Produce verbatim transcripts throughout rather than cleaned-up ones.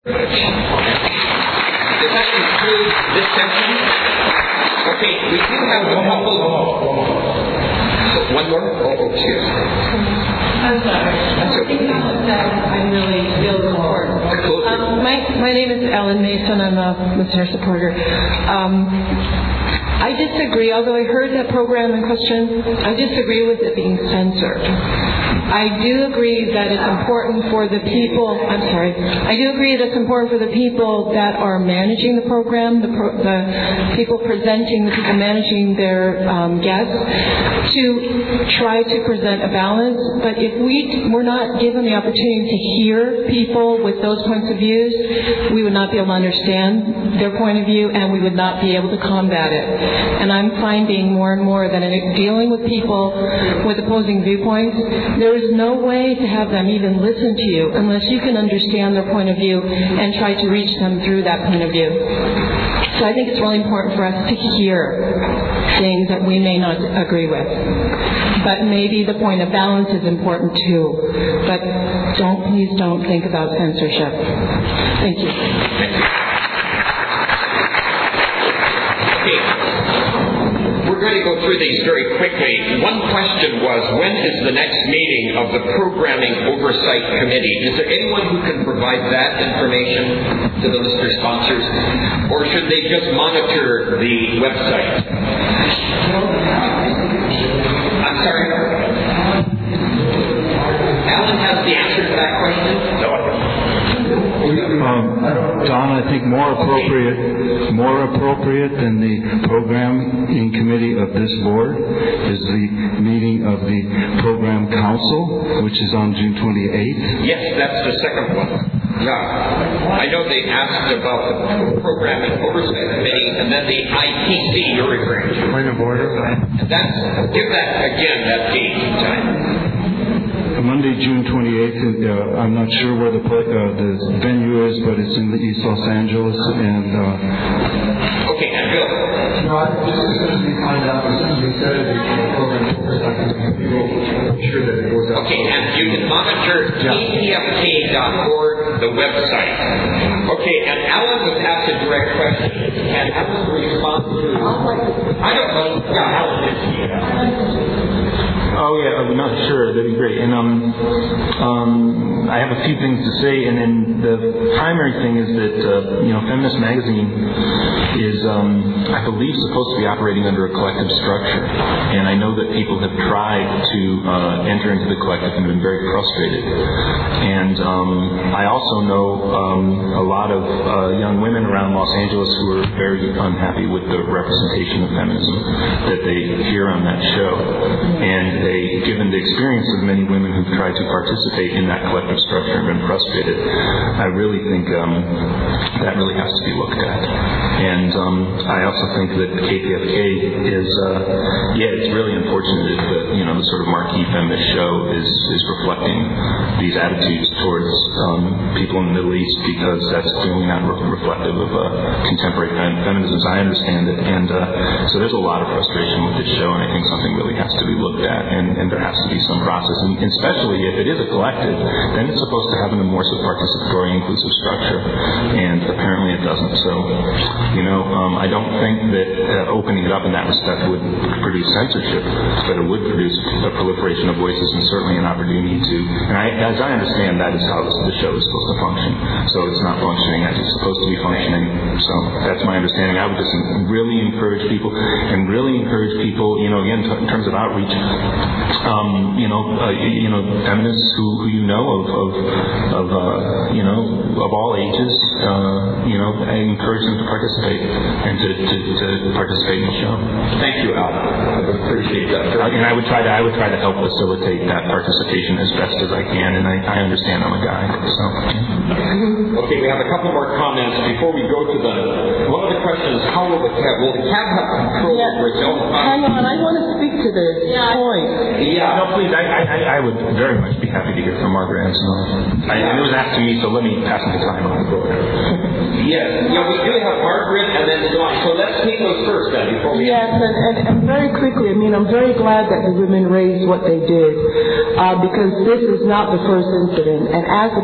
Does that conclude this section? Okay, we do have a couple. One more? Oh, excuse me. I'm sorry. I think that I really feel support. Um, my, my name is Ellen Mason. I'm a listener supporter. Um, I disagree, although I heard that program in question, I disagree with it being censored. I do agree that it's important for the people, I'm sorry, I do agree that it's important for the people that are managing the program, the, pro, the people presenting, the people managing their um, guests, to try to present a balance. But if we were not given the opportunity to hear people with those points of views, we would not be able to understand their point of view, and we would not be able to combat it. And I'm finding more and more that in dealing with people with opposing viewpoints, there is no way to have them even listen to you unless you can understand their point of view and try to reach them through that point of view. So I think it's really important for us to hear things that we may not agree with. But maybe the point of balance is important too. But don't, please don't think about censorship. Thank you. Thank you. We're going to go through these very quickly. One question was, when is the next meeting of the Programming Oversight Committee? Is there anyone who can provide that information to the listener sponsors? Or should they just monitor the website? I'm sorry? Alan has the answer to that question? No, I don't. Um, Don, I think more appropriate, more appropriate than the programming committee of this board is the meeting of the program council, which is on June twenty-eighth. Yes, that's the second one. Yeah, I know they asked about the Programming Oversight Committee, and then the I P C you're referring to. Point of order. And that's give that again that date and time. Monday, June twenty-eighth. Uh, I'm not sure where the play, uh, the venue is, but it's in the East Los Angeles. And uh, okay, and Bill. No, I just as soon as we find out, as soon as we set it, the program we will make sure that it goes out. Okay, and you can monitor K P F K dot org, the website. Okay, and Alan was asked a direct question, and Alan responds to. I don't know. Yeah, Alan is. Oh yeah, I'm not sure. That'd be great. And um, um, I have a few things to say. And then the primary thing is that uh, you know, Feminist Magazine is, um, I believe, supposed to be operating under a collective structure. And I know that people have tried to uh, enter into the collective and been very frustrated. And um, I also know um, a lot of uh, young women around Los Angeles who are very unhappy with the representation of feminism that they hear on that show. And they, given the experience of many women who've tried to participate in that collective structure and been frustrated, I really think um, that really has to be looked at. And um, I also think that K P F K is, uh, yeah, it's really unfortunate that, you know, the sort of marquee feminist show is, is reflecting these attitudes towards um, people in the Middle East, because that's really not re- reflective of uh, contemporary fem- feminism as I understand it. And uh, so there's a lot of frustration with this show, and I think something really has to be looked at. And, and there has to be some process, and especially if it is a collective, then it's supposed to have an immersive, participatory, inclusive structure, and apparently it doesn't. So, you know, um, I don't think that uh, opening it up in that respect would produce censorship, but it would produce a proliferation of voices and certainly an opportunity to. And I, as I understand, that is how the show is supposed to function. So it's not functioning as it's supposed to be functioning. So that's my understanding. I would just really encourage people, and really encourage people, you know, again, t- in terms of outreach. Um, you know, uh, you know, feminists who, who you know of, of, of uh, you know, of all ages. Uh, you know, I encourage them to participate and to, to, to participate in the show. Thank you, Al. I would appreciate that. Uh, and I would try to, I would try to help facilitate that participation as best as I can. And I, I understand I'm a guy, so. Yeah. Okay, we have a couple more comments before we go to the. One of the questions: how will the cat? Will the cat have control yeah. over its own? Hang on, I want to speak to this yeah. point. Yeah. No, please. I, I, I would very much be happy to hear from Margaret Anson. I, it was asked to me, so let me pass the time on. Yes. Yeah, we do have Margaret and then Dawn. So let's take those first then before we. Yes, and, and, and very quickly. I mean, I'm very glad that the women raised what they did, uh, because this is not the first incident. And as the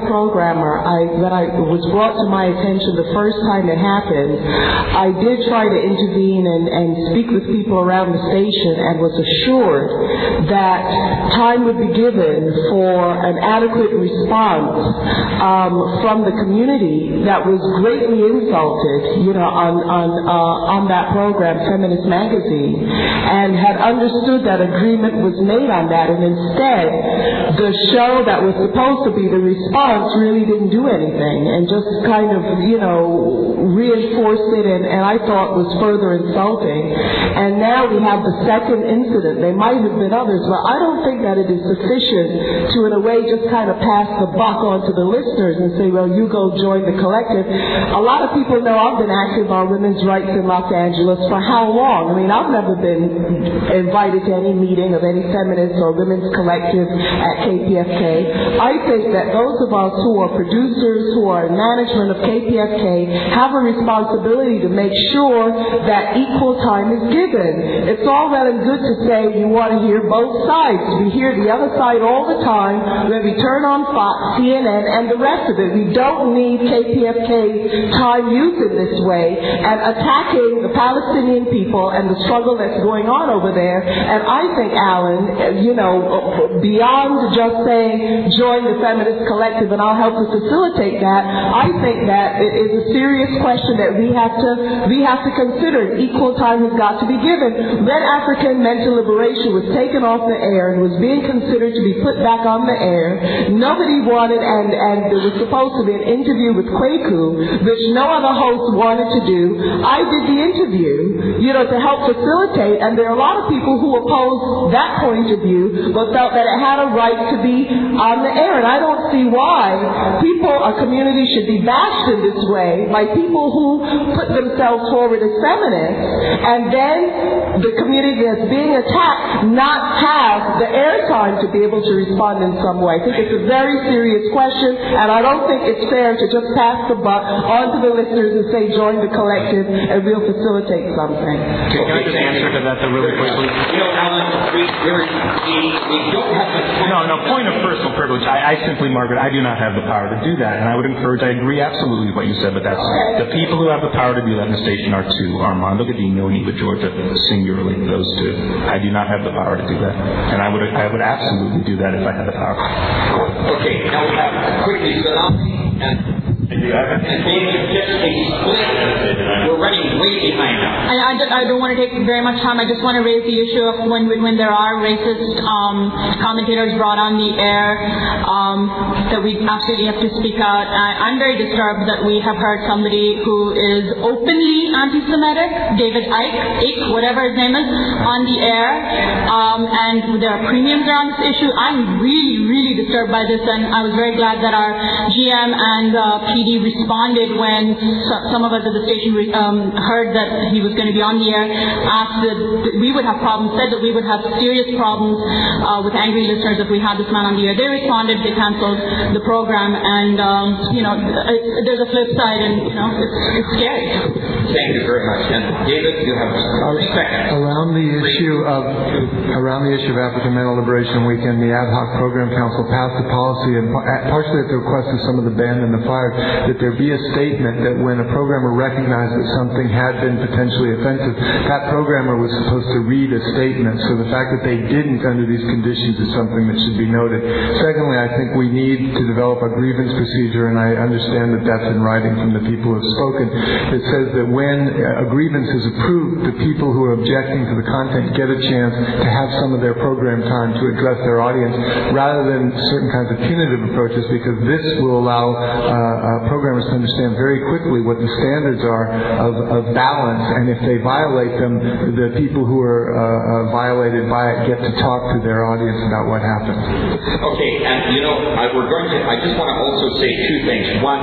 programmer I, that I was brought to my attention the first time it happened, I did try to intervene and, and speak with people around the station and was assured that time would be given for an adequate response um, from the community that was greatly insulted, you know, on on uh, on that program, Feminist Magazine, and had understood that agreement was made on that, and instead the show that was supposed to be the response really didn't do anything and just kind of, you know, reinforced it, and, and I thought was further insulting. And now we have the second incident. There might have been others, but I don't think that it is sufficient to, in a way, just kind of pass the buck on to the listeners and say, well, you go join the collective. A lot of people know I've been active on women's rights in Los Angeles for how long? I mean, I've never been invited to any meeting of any feminist or women's collective at K P F K. I think that those of us who are producers, who are in management of K P F K, have a responsibility to make sure that equal time is given. It's all well and good to say you want to hear both sides. We hear the other side all the time when we turn on Fox, C N N, and the rest of it. We don't need K P F K's time used in this way and attacking the Palestinian people and the struggle that's going on over there. And I think, Alan, you know, beyond just saying join the feminist collective and I'll help to facilitate that, I think that it is a serious question that we have to we have to consider. Equal time has got to be given. When African Mental Liberation was taken off the air and was being considered to be put back on the air, nobody wanted, and, and there was supposed to be an interview with Kwaku, which no other host wanted to do. I did the interview, you know, to help facilitate, and there are a lot of people who opposed that point of view, but felt that it had a right to be on the air. And I don't see why people, a community, should be bashed in this way by people who put themselves forward as feminists, and then the community that's being attacked not have the airtime to be able to respond in some way. I think it's a very serious question, and I don't think it's fair to just pass the buck on to the listeners and say join the collective and we'll facilitate something. Can, can I just answer to that though really quickly? You know, Alan, we, we, we don't have the time. No, no, point of personal privilege. I, I simply, Margaret, I do not have the power to do that, and I would encourage, I agree absolutely with what you said, but that's, okay. The people who have the power to do that in the station are two, Armando Godinho and Eva Georgia, singularly, those two. I do not have the power to do that, and I would I would absolutely do that if I had the power. Okay, now we have quickly Tsunami and And David just a split. We're running way behind now. I, I, I don't want to take very much time. I just want to raise the issue of when when there are racist um, commentators brought on the air, um, that we absolutely have to speak out. I, I'm very disturbed that we have heard somebody who is openly anti-Semitic, David Icke, Icke, whatever his name is, on the air, um, and there are premiums around this issue. I'm really, really disturbed by this, and I was very glad that our G M and uh, P D responded when some of us at the station um, heard that he was going to be on the air, asked that we would have problems, said that we would have serious problems uh, with angry listeners if we had this man on the air. They responded, they canceled the program, and um, you know, it, there's a flip side, and you know, it's, it's scary. Thank you very much. And David, you have three seconds. Around the issue of around the issue of African Mental Liberation Weekend, the Ad Hoc Program Council passed a policy, and partially at the request of some of the band and the fire, that there be a statement that when a programmer recognized that something had been potentially offensive, that programmer was supposed to read a statement. So the fact that they didn't under these conditions is something that should be noted. Secondly, I think we need to develop a grievance procedure, and I understand that that's in writing from the people who have spoken, that says that when a grievance is approved, the people who are objecting to the content get a chance to have some of their program time to address their audience rather than certain kinds of punitive approaches, because this will allow uh, Uh, programmers to understand very quickly what the standards are of, of balance, and if they violate them, the people who are uh, uh, violated by it get to talk to their audience about what happened. Okay, and you know, I, we're going to. I just want to also say two things. One,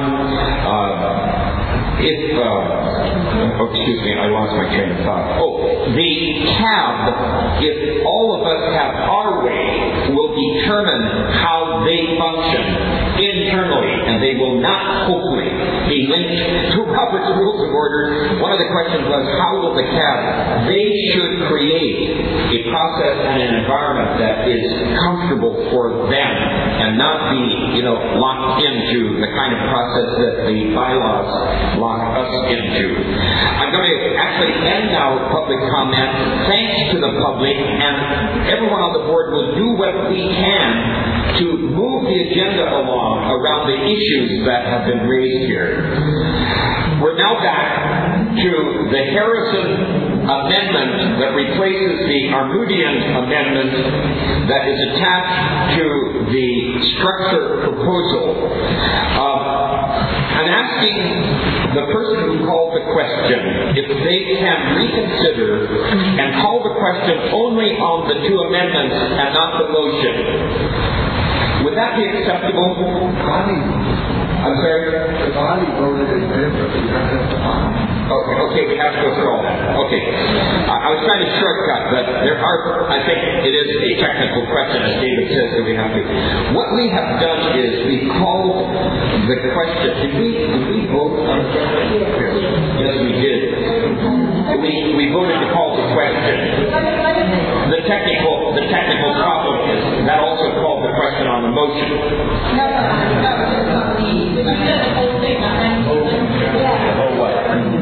uh, if uh, oh, excuse me, I lost my train of thought. Oh, the tab. If all of us have our way, will determine how they function internally, and they will not hopefully be linked to Rob Robert's Rules of Order, one of the questions was, how will the C A B? They should create a process and an environment that is comfortable for them and not be, you know, locked into the kind of process that the bylaws lock us into. I'm going to actually end now public comment. Thanks to the public, and everyone on the board will do what we can to move the agenda along around the issues that have been raised here. We're now back to the Harrison Amendment that replaces the Armudian Amendment that is attached to the structure proposal. Uh, I'm asking the person who called the question if they can reconsider and call the question only on the two amendments and not the motion. Would that be acceptable? I'm sorry? The body voted in favor. Okay, okay, we have to go through all that. Okay. I, I was trying to shortcut, but there are, I think it is a technical question, as David says, that we have to. What we have done is we called the question. Did we, did we vote on the question? Yes, we did. We, we voted to call the question. The technical, the technical problem is that also called the question on the motion. No, no, no, no. You said the whole thing, not that. Oh, what?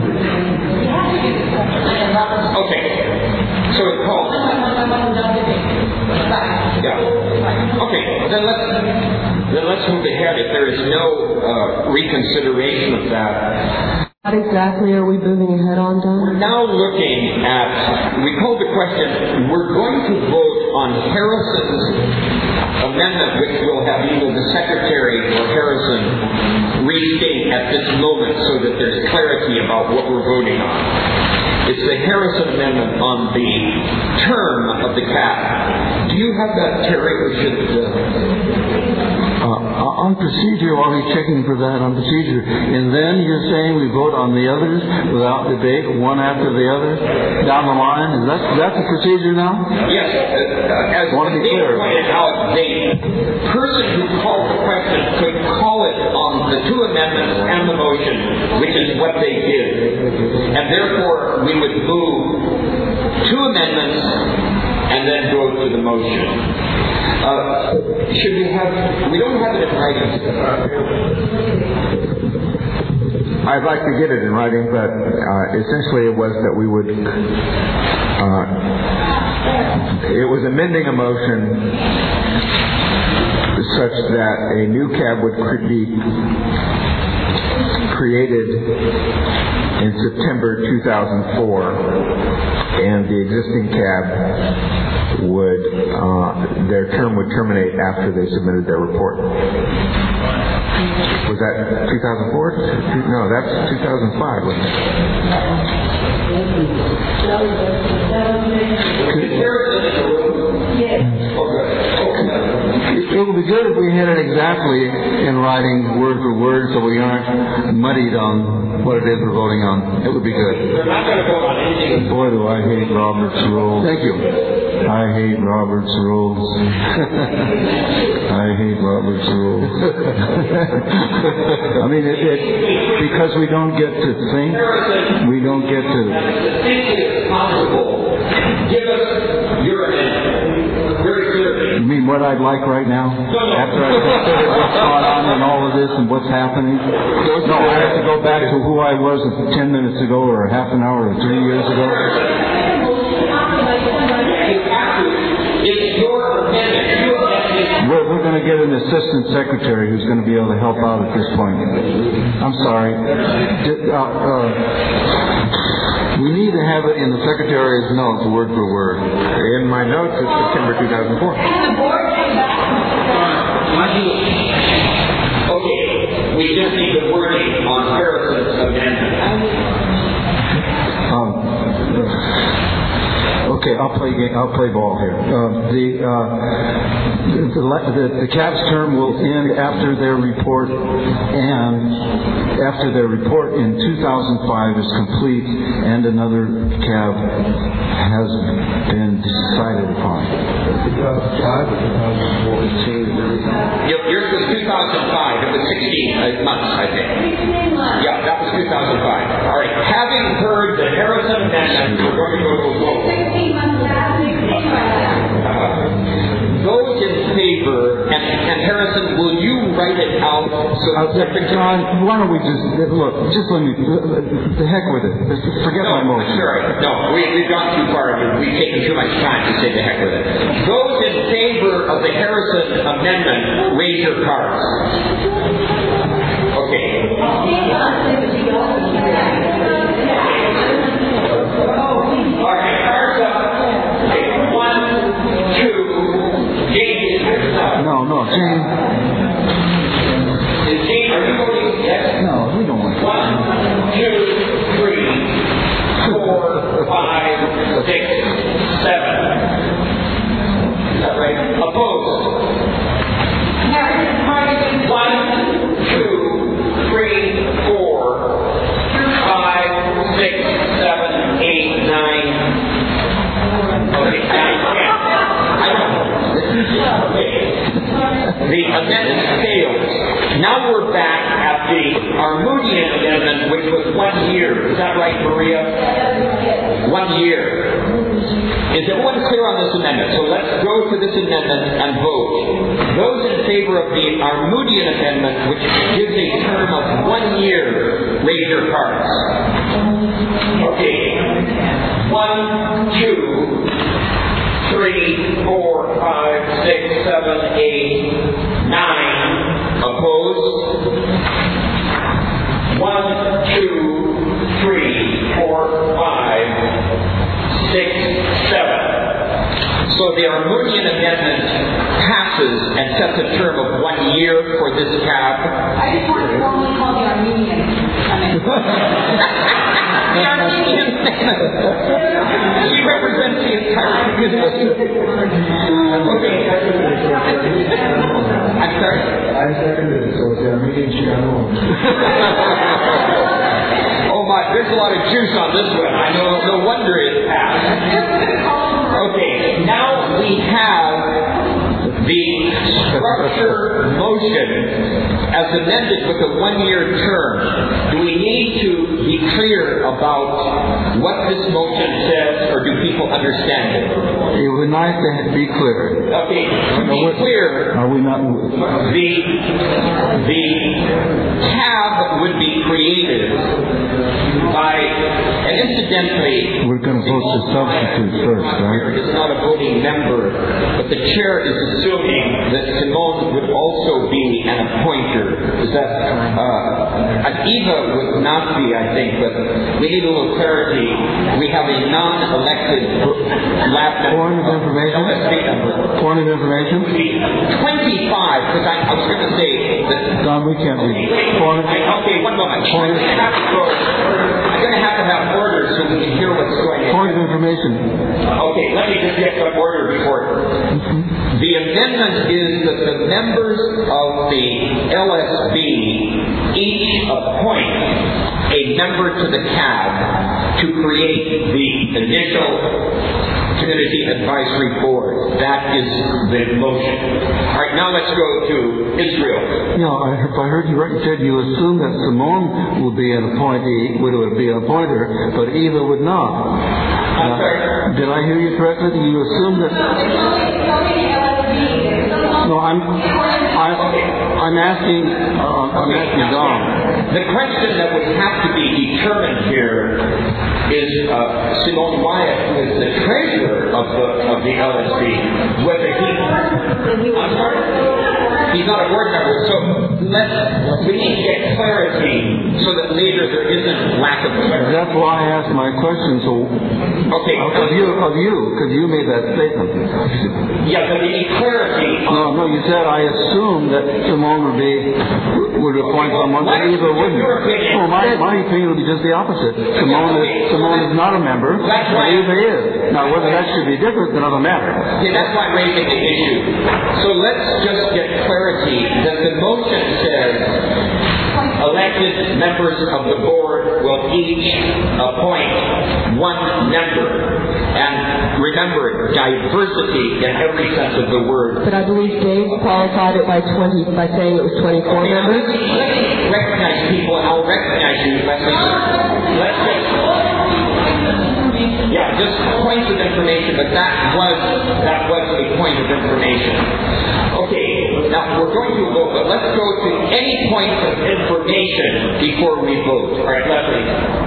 Okay. So it's called. Yeah. Okay. Then let's then let's move ahead. If there is no uh, reconsideration of that. What exactly are we moving ahead on, Don? We're now looking at. We called the question. We're going to vote on Harrison's amendment, which will have either the Secretary or Harrison restate at this moment so that there's clarity about what we're voting on. It's the Harrison Amendment on the term of the C A B. Do you have that, Terry, or should... Uh... Uh, on procedure, while he's checking for that on procedure, and then you're saying we vote on the others without debate, one after the other, down the line? Is that, is that the procedure now? Yes. Uh, as Want to be Dave clear. pointed out, the person who called the question could call it on the two amendments and the motion, which is what they did. And therefore, we would move two amendments and then go to the motion. Uh, should we have... We don't have it in writing. I'd like to get it in writing, but uh, essentially it was that we would... Uh, it was amending a motion such that a new C A B would be created in September two thousand four, and the existing C A B would, uh, their term would terminate after they submitted their report. Was that two thousand four? No, that's two thousand five, wasn't it? It would be good if we had it exactly in writing, word for word, so we aren't muddied on what it is we're voting on. It would be good. Boy, do I hate Robert's rules. Thank you. I hate Robert's rules. I hate Robert's rules. I mean, it, it, because we don't get to think, we don't get to... Give us your amendment. Very clearly. You mean what I'd like right now? After I've considered what's going on and all of this and what's happening? No, I have to go back to who I was ten minutes ago or half an hour or three years ago. It's your amendment. We're, we're going to get an assistant secretary who's going to be able to help out at this point. I'm sorry. Did, uh, uh, we need to have it in the secretary's notes, word for word. In my notes, it's September two thousand four. Okay, we just need the wording on Harrison's amendment. Um, okay, I'll play game, I'll play ball here. Uh, the, uh, the, the the C A B's term will end after their report, and after their report in two thousand five is complete, and another C A B has been decided upon. two thousand five or two thousand four? Yours was two thousand five. It was sixteen months, I think. Yeah, that was two thousand five. then we're going to go to a vote. Those in favor, and, and Harrison, will you write it out so Uh, John, why don't we just, look, just let me, the heck with it. Just forget No, my motion. sure. No, we, we've gone too far. We've taken too much time to say the heck with it. Those in favor of the Harrison amendment, raise your cards. Okay. All right, cards up. Okay, one, two, James. No, no, James. Is James, are you voting yes? No, we don't want to. One, two, three, four, five, six, seven. Is that right? Opposed? One, two, three, four, five, six, seven, eight, nine. Okay, nine, ten. I don't know. Okay. The amendment fails. Now we're back at the Armoudian amendment, which was one year. Is that right, Maria? One year. Is everyone clear on this amendment? So let's go to this amendment and vote. Those in favor of the Armoudian amendment, which gives a term of one year, raise your cards. Okay. One, two, three, four, five, six, seven, eight, nine. Opposed? One, two, three, four, five, six, seven. So the Armoudian amendment passes and sets a term of one year for this cab. I just want to formally call the Armenian. The Armenian amendment. She represents the entire community. Okay. I'm sorry. I seconded it, so it's the Armenian Chicano. Oh my, there's a lot of juice on this one. I know, no wonder it passed. Okay, now we have the structure motion as amended with a one-year term. Do we need to be clear about what this motion says, or do people understand it? It would nice to be clear. Okay, to be clear, Are we not? the the tab would be created by, and incidentally, We're going to vote the substitute first, right? is not a voting member, but the chair is assuming that Simone would also be an appointer. Is that, uh, and Eva would not be, I think, but we need a little clarity. We have a non-elected lab member. Point of information? L S B member. Point of information? twenty-five, because I, I was going to say that. Don, we can't read. Point. I, okay, one moment. Point. I'm going to have to go. I'm going to have to have order so we can hear what's going on. Point of information. Okay, let me just get some order before. The amendment is that the members of the L S B each appoint a member to the C A B to create the initial Community Advisory Board. That is the motion. All right, now let's go to Israel. No, I heard, I heard you right. You said you assume that Simone will be an appointee, would be an appointer, but Eva would not. I'm sorry. Did I hear you correctly? You assume that. No, I'm. I, I'm asking. Uh, I'm asking Don. The question that would have to be determined here is uh, Simone Wyatt, who is the treasurer of the of the L S B, whether he. I'm sorry. He's not a board member, so let's we need to get clarity so that later there isn't lack of clarity. That's why I asked my question. So, okay, of you, of you, because you made that statement. Yeah, but we need clarity. No, no, you said I assumed that Simone would be would appoint someone, but Eva wouldn't. Well, my my opinion would be just the opposite. Simone is Simone is not a member, but Eva is. Now, whether that should be different is another matter. Yeah, that's why I'm raising the issue. So let's just get clarity that the motion says elected members of the board will each appoint one member. And remember, diversity in every sense of the word. But I believe Dave qualified it by twenty by saying it was twenty-four Okay, members. Let me recognize people, and I'll recognize you. Let's, let's just. Yeah, just points of information, but that was that was a point of information. Okay, now we're going to vote, but let's go to any points of information before we vote. All right, Leslie.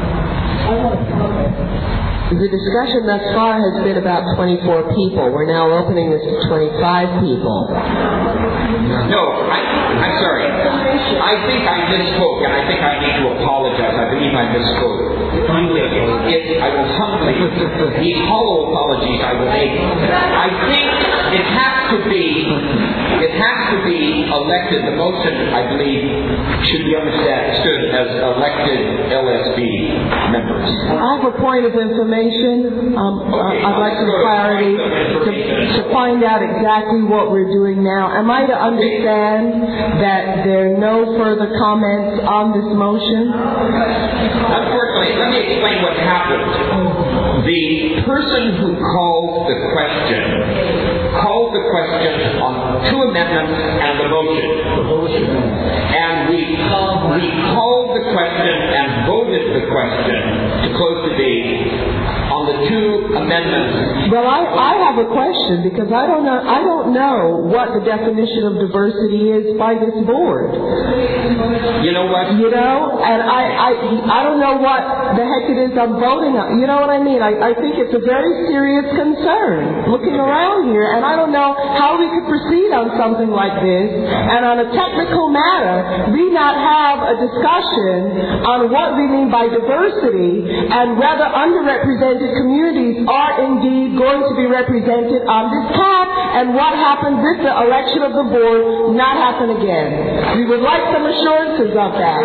The discussion thus far has been about twenty-four people. We're now opening this to twenty-five people. No, I, I'm sorry. I think I misspoke, and I think I need to apologize. I believe I misspoke. It, I will humbly, these hollow apologies I will make. I think it has to be, it has to be elected. The motion, I believe, should be understood as elected L S B members. I have a point of information. Um, Okay, I'd like some clarity to, to find out exactly what we're doing now. Am I to understand that there are no further comments on this motion? Unfortunately, let me explain what happened. The person who called the question called the question on two amendments and the motion. And we, we called the question and voted the question to close the debate on the two amendments. Well, I, I have a question because I don't know I don't know what the definition of diversity is by this board. You know what? You know, and I, I I don't know what the heck it is I'm voting on. You know what I mean? I, I think it's a very serious concern looking around here, and I don't know how we could proceed on something like this, and on a technical matter, we not have a discussion on what we mean by diversity and whether underrepresented communities are indeed going to be represented on this tab, and what happens if the election of the board not happen again. We would like some assurances of that.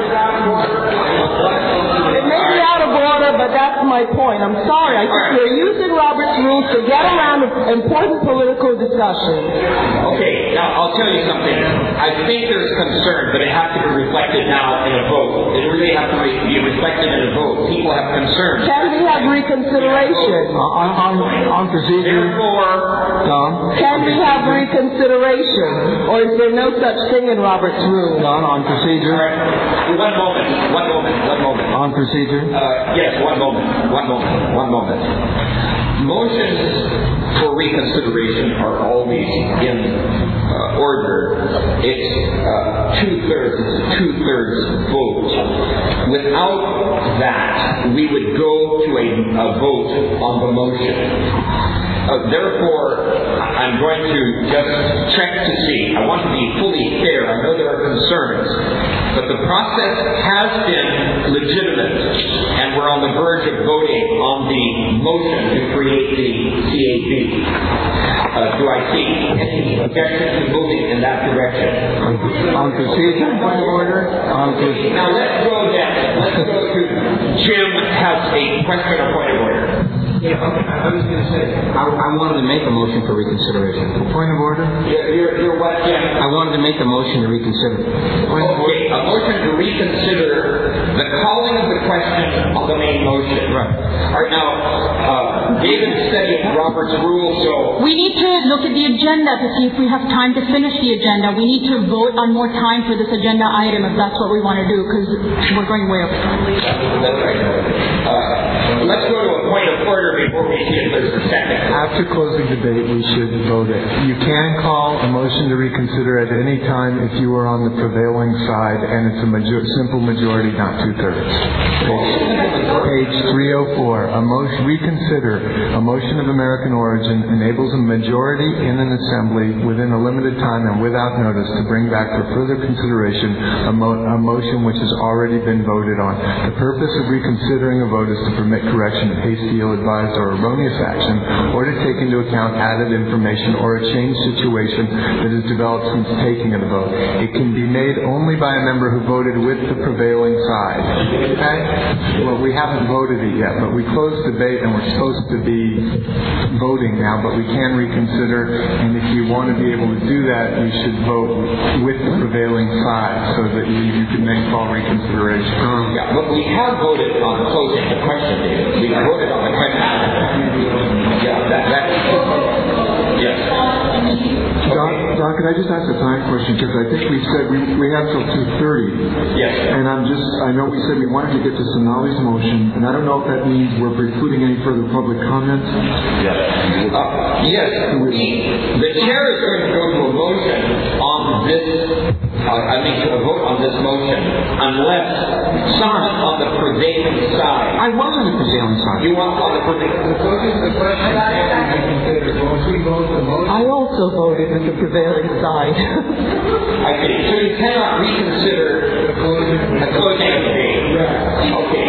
It may be out of order, but that's my point. I'm sorry. I think we're using Robert's rules to get around important political discussion. Okay, now I'll tell you something. I think there's concern, but it has to be reflected now in a vote. It really has to be reflected in a vote. People have concerns. Can we have reconsideration? On, on, on procedure, Tom? Can we have reconsideration? Or is there no such thing in Robert's rules? Don, on procedure. All right. One moment, one moment, one moment. On procedure. Uh, yes, one moment, one moment, one moment. Motions for reconsideration are always in uh, order. It's uh, two-thirds, it's a two-thirds vote. Without that, we would go to a, a vote on the motion. Uh, therefore, I'm going to just check to see. I want to be fully fair. I know there are concerns, but the process has been legitimate, and we're on the verge of voting on the motion to create the C A B. Uh, do I see any objection to moving in that direction? On procedure, point of order. On procedure. Now let's go then. Let's go to Jim has a question or point of order. Yeah, okay. I was going to say, I, I wanted to make a motion for reconsideration. Point of order. You're, you're, you're what, Jim? I wanted to make a motion to reconsider. Okay, a motion to reconsider the calling of the question on the main motion. Right. All right, now, uh, David studied Robert's rules, so... We need to look at the agenda to see if we have time to finish the agenda. We need to vote on more time for this agenda item if that's what we want to do, because we're going way over time. That's right. Uh, let's go to a point of order before we see if there's a second. After closing debate, we should vote it. You can call a motion to reconsider at any time if you are on the prevailing side, and it's a major- simple majority, not two-thirds. Page, page three oh four. A motion reconsider. A motion of American origin enables a majority in an assembly within a limited time and without notice to bring back for further consideration a, mo- a motion which has already been voted on. The purpose of reconsidering a vote is to permit correction of hasty, ill-advised, or erroneous action, or to take into account added information or a changed situation that has developed since taking of the vote. It can be made only by a member who voted with the prevailing side. Okay? Well, we haven't voted it yet, but we closed debate and we're supposed to be voting now, but we can reconsider, and if you want to be able to do that, you should vote with the prevailing side so that you, you can then call reconsideration. Yeah, but we have voted on closing the question, David. We voted on the question. Yeah, that, that, yes. Don, Don, can I just ask a time question? Because I think we said we, we have till two thirty. Yes. And I'm just, I know we said we wanted to get to Sonali's motion, and I don't know if that means we're precluding any further public comments. Yes. Uh, yes. We, the chair is going to go to a motion on this, uh, I mean to a vote on this motion, unless someone on the prevailing side. I was on the prevailing side. You want on the prevailing side? I also voted with the prevailing side. I see. So you cannot reconsider a closing of the meeting. Okay.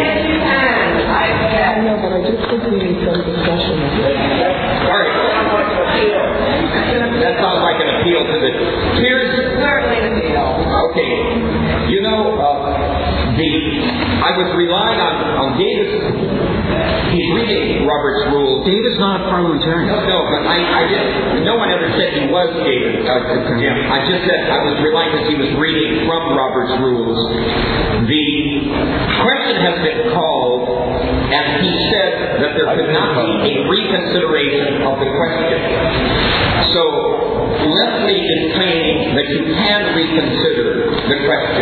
I know, but I just think we need some discussion. All right. That sounds like an appeal to the. Here's certainly an appeal. Okay. You know, uh, the I was relying on on Davis. He's reading Robert's rules. David's not a parliamentarian. No, no, but I, I didn't. No one ever said he was David. Uh, Jim. I just said I was relying because he was reading from Robert's rules. The question has been called, and he said that there could not be a reconsideration of the question. So Leslie is claiming that you can reconsider the question.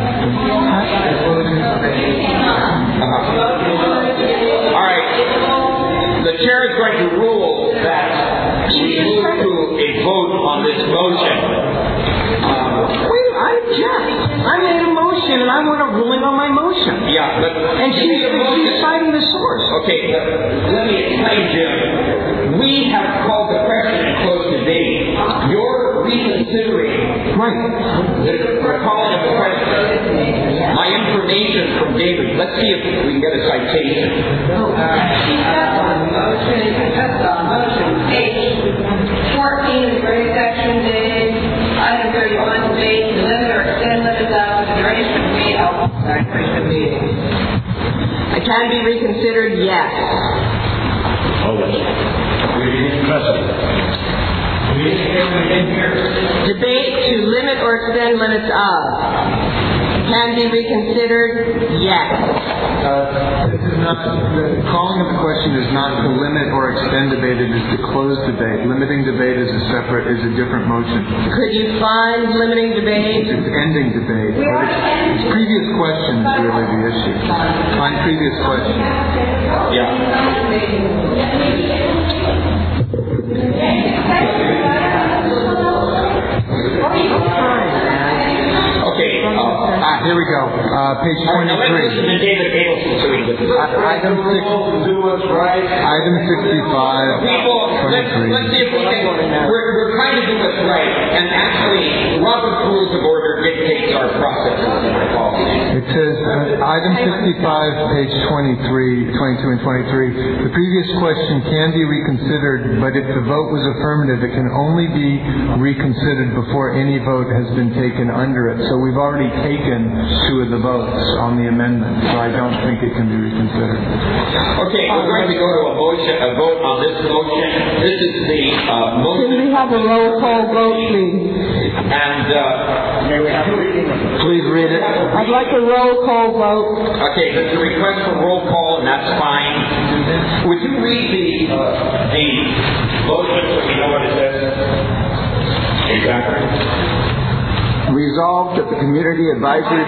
Uh-huh. All right. The chair is going to rule that we move to a vote on this motion. Uh, Wait, I object. I made a motion and I want a ruling on my motion. Yeah, but and she's, she's citing the source. Okay, but let me explain, Jim. We have called the question and closed the debate. You're reconsidering right. the calling of the question. My information from David. Let's see if we can get a citation. Uh, she has on the motion, just on motion, page fourteen of the grade section, Dave, item thirty-one, debate, to limit or extend limits out of the duration of the meeting. Oh, sorry, duration of the meeting. It can be reconsidered, yes. Oh, yes. Debate to limit or extend limits of. Can be reconsidered, yes. Uh, this is not, the calling of the question is not to limit or extend debate, it is to close debate. Limiting debate is a separate, is a different motion. Could you find limiting debate? It's ending debate. But it's, it's previous question is really the issue. Find previous question. Yeah. Okay. Uh, ah, here we go. Uh, page twenty-three. Listen to David Abelson so we can get this. Item six. Item sixty-five. People, let's, let's see if we can. We're, we're trying to do what's right, and actually, Robert's Rules of Order dictates our process. It says uh, item sixty-five, page twenty-three, twenty-two, and twenty-three. The previous question can be reconsidered, but if the vote was affirmative, it can only be reconsidered before any vote has been taken under it. So we've already taken two of the votes on the amendment, so I don't think it can be reconsidered. Okay, we're going to go to a motion, a vote on this motion. This is the uh, motion. Can we have a roll call vote, please? And uh, may we have a reading? Please read it. I'd like a roll call vote. Okay, there's a request for roll call, and that's fine. Would you read the uh, the motion so we know what it says? Exactly. Resolved that the Community Advisory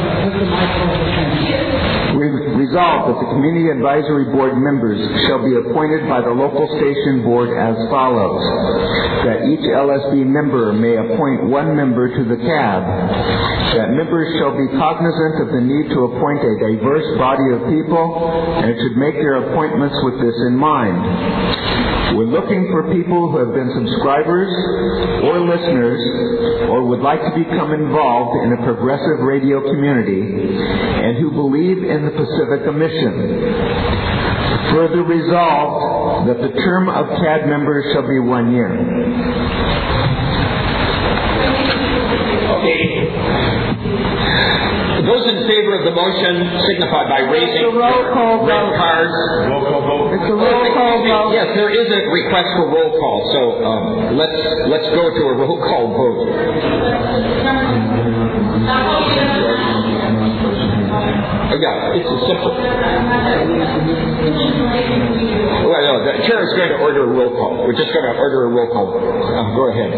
Resolved that the Community Advisory Board members shall be appointed by the local station board as follows. That each L S B member may appoint one member to the C A B. That members shall be cognizant of the need to appoint a diverse body of people and should make their appointments with this in mind. We're looking for people who have been subscribers or listeners or would like to become involved in a progressive radio community and who believe in the Pacifica mission. Further resolved that the term of C A D members shall be one year. Okay. Those in favor of the motion signify by raising it's a roll call red vote. cards. Roll call vote. It's a roll call vote. Yes, there is a request for roll call, so um, let's let's go to a roll call vote. Oh, yeah, it's as simple. Well, no, the chair is going to order a roll call. We're just going to order a roll call. Uh, go ahead.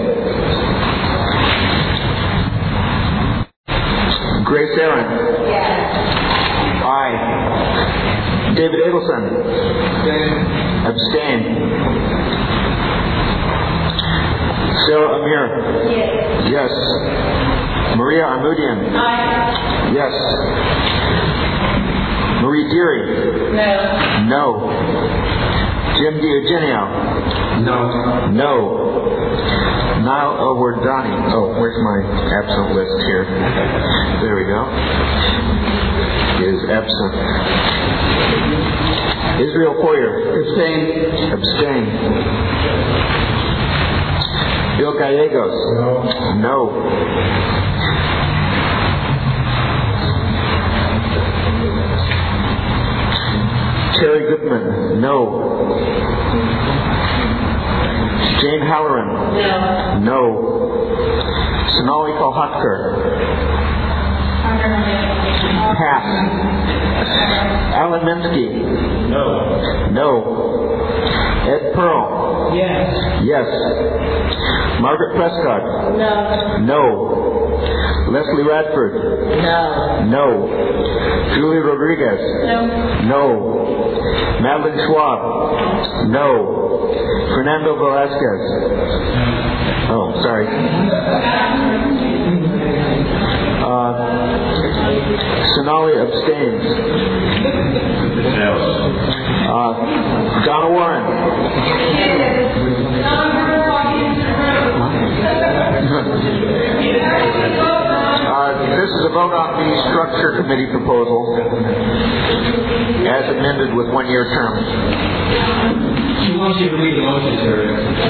Grace Aaron. Yes. Aye. David Adelson. Abstain. Sarah Amir. Yes. Yes. Maria Armudian. Aye. Yes. Marie Deary. No. No. Jim DiEugenio. No. No. Niall Elwardani. Oh, where's my absent list here? There we go. Is absent. Israel Poyer. Abstain. Abstain. Bill Gallegos. No. No. Terry Goodman. No. Jane Halloran. No. No. Sonali Kolhatkar. Pass. Alan Minsky. No. No. Ed Pearl. Yes. Yes. Margaret Prescott. No. No. Leslie Radford. No. No. Julie Rodriguez. No. No. Madeline Schwab. No. Fernando Velasquez. Oh, sorry. Uh, Sonali abstains. Uh, Donna Warren. Uh, this is a vote on the structure committee proposal as amended with one-year terms. She wants you to read the motion, sir.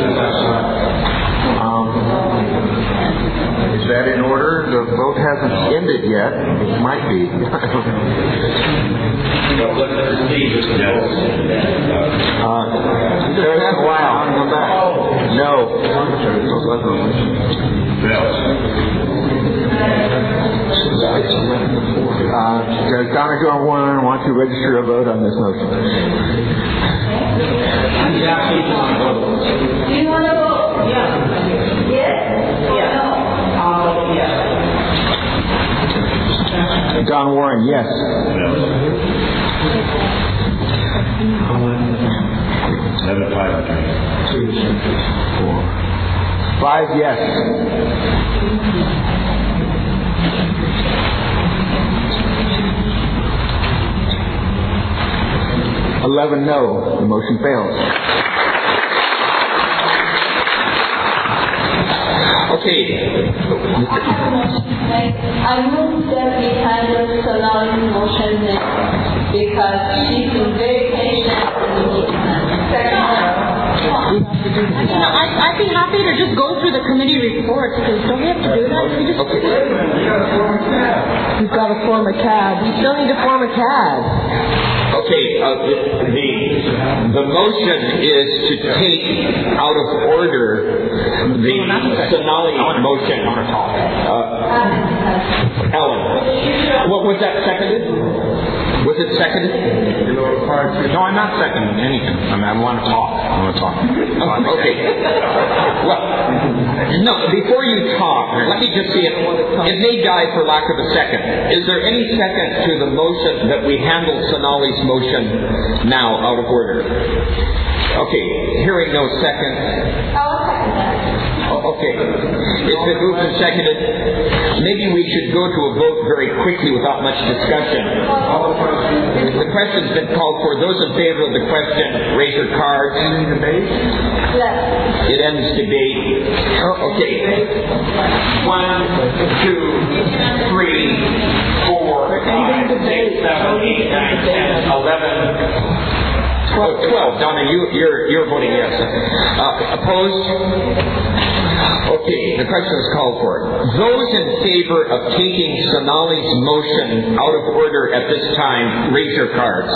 Um, is that in order? The vote hasn't ended yet. It might be. uh, there's a while. No. Uh, does Donna John Warren want to register a vote on this motion? Do you want to vote? Yes. Yes? Yes. Uh, yes. Don Warren, yes. Seven, five, Two, four. Five, yes. Eleven, no. The motion fails. Okay. I move that we handle Sonali's motion because she's been very patient You know, I'd, I'd be happy to just go through the committee reports, because don't we have to do that? We just Okay. You've got to form a C A D. You still need to form a C A D. Okay, uh, the, the the motion is to take out of order the Sonali motion. Uh, Ellen, what was that seconded? Was it seconded? No, I'm not seconding anything. I mean, I want to talk. I want to talk. Oh, okay. Well, no, before you talk, let me just see it. It may die for lack of a second. Is there any second to the motion that we handle Sonali's motion now out of order? Okay, hearing no second. Oh, okay. It's been moved and seconded. Maybe we should go to a vote very quickly without much discussion. The question's been called for. Those in favor of the question, raise your cards. Ending debate? Yes. It ends debate. Okay. One, two, three, four, five, six, seven, eight, nine, ten, eleven. Oh, twelve. Donna, you, you're, you're voting yes. Uh, opposed? Okay, the question is called for. Those in favor of taking Sonali's motion out of order at this time, raise your cards.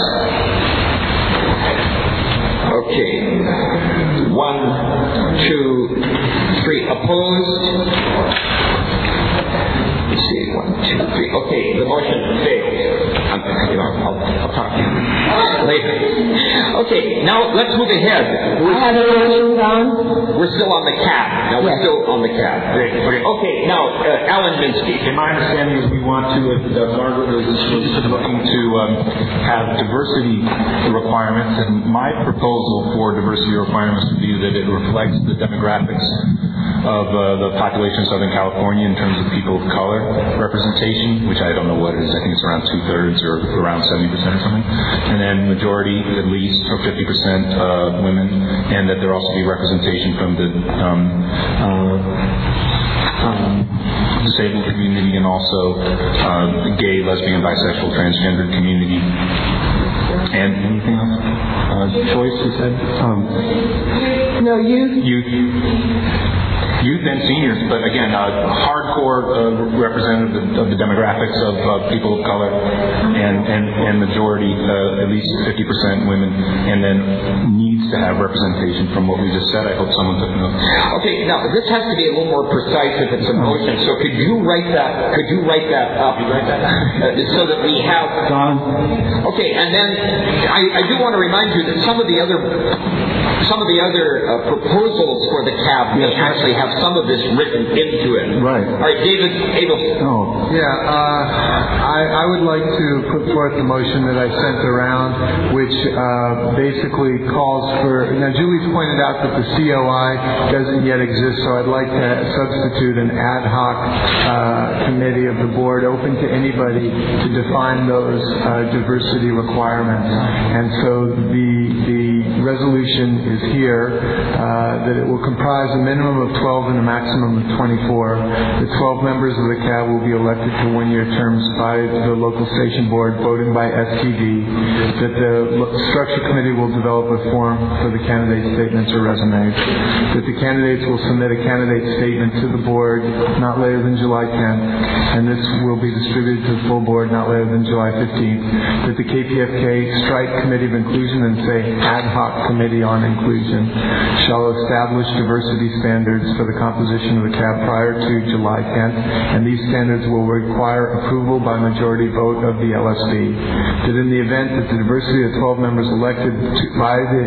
Okay. One, two, three. Opposed? Let's see. one, two, three. Okay, the motion failed. I'm, you know, I'll, I'll talk to you later. Okay, now let's move ahead. We're I have a motion on. We're still on the cap. Now we're Yes. still on the cap. Great. Okay. Okay. Now, uh, Alan Minsky. In my understanding is we want to, uh, Margaret was looking to um, have diversity requirements, and my proposal for diversity requirements would be that it reflects the demographics of uh, the population of Southern California in terms of people of color representation, which I don't know what it is. I think it's around two-thirds or around seventy percent or something. And then majority, at least, or fifty percent uh, women, and that there also be representation from the um, uh, um, disabled community and also uh, the gay, lesbian, bisexual, transgender community. And anything else? Uh, choice, you said? Um, No, youth. youth. Youth and seniors, but again, uh, hardcore uh, representative of the demographics of uh, people of color, and and, and majority, uh, at least fifty percent women, and then needs to have representation from what we just said. I hope someone took note. Okay, now this has to be a little more precise if it's a motion. So could you write that? Could you write that up? You write that uh, so that we have. Don? Okay, and then I, I do want to remind you that some of the other some of the other uh, proposals for the cab may actually have some of this written into it. Right. All right, David Abel. Oh. Yeah, uh, I, I would like to put forth the motion that I sent around, which uh, basically calls for. Now, Julie's pointed out that the C O I doesn't yet exist, so I'd like to substitute an ad hoc uh, committee of the board open to anybody to define those uh, diversity requirements. And so the the resolution is here uh, that it will comprise a minimum of twelve and a maximum of twenty-four. The twelve members of the C A B will be elected to one-year terms by the local station board, voting by S T D. That the structure committee will develop a form for the candidate statements or resumes. That the candidates will submit a candidate statement to the board not later than July tenth, and this will be distributed to the full board not later than July fifteenth. That the K P F K strike committee of inclusion and say ad hoc committee on inclusion shall establish diversity standards for the composition of the C A B prior to July tenth, and these standards will require approval by majority vote of the L S B. That in the event that the diversity of twelve members elected to, by the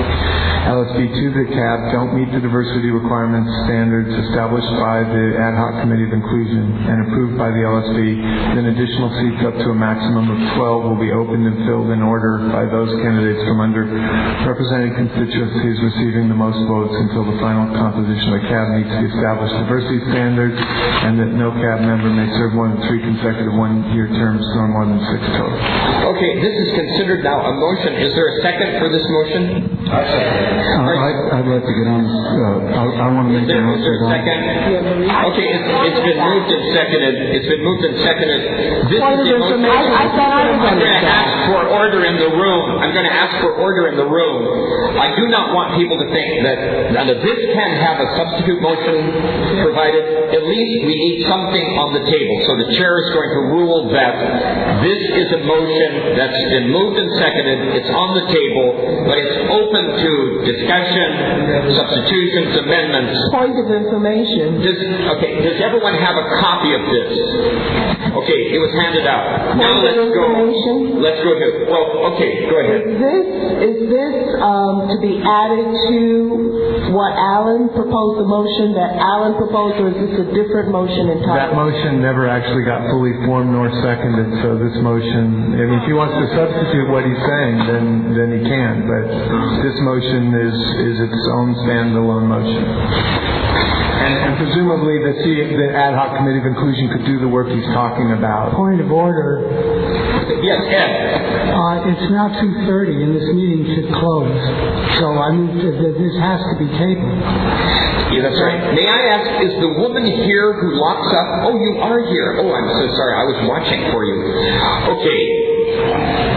L S B to the C A B don't meet the diversity requirements standards established by the ad hoc committee of inclusion and approved by the L S B, then additional seats up to a maximum of twelve will be opened and filled in order by those candidates from underrepresented constituencies receiving the most votes until the final composition of the C A B meets the established diversity standards, and that no C A B member may serve more than three consecutive one-year terms nor more than six total. Okay, this is considered now a motion. Is there a second for this motion? Uh, I, I'd like to get on. Uh, I, I want to make Is there, a is there a motion. second? Okay, it's, it's been moved and seconded. It's been moved and seconded. This Point is of the motion. information. I thought I was I'm going to understanding. ask for order in the room. I'm going to ask for order in the room. I do not want people to think that, that this can have a substitute motion provided. At least we need something on the table. So the chair is going to rule that this is a motion that's been moved and seconded. It's on the table, but it's open to discussion, substitutions, amendments. Point of information. Does, okay, does everyone have a copy of this? Okay, it was handed out. Now Point of let's go. information. Let's go to. Well, okay, go ahead. Is this is this um, to be added to what Alan proposed, the motion that Alan proposed, or is this a different motion entirely? That motion never actually got fully formed nor seconded, so this motion, I mean, if he wants to substitute what he's saying, then then he can, but this motion is is its own standalone motion. And, and presumably the, C, the ad hoc committee of inclusion could do the work he's talking about. Point of order. Yes, Ed. Uh, it's now two thirty and this meeting should close. So I mean, th- th- this has to be tabled. Yeah, that's right. May I ask, is the woman here who locks up? Oh, you are here. Oh, I'm so sorry. I was watching for you. Okay.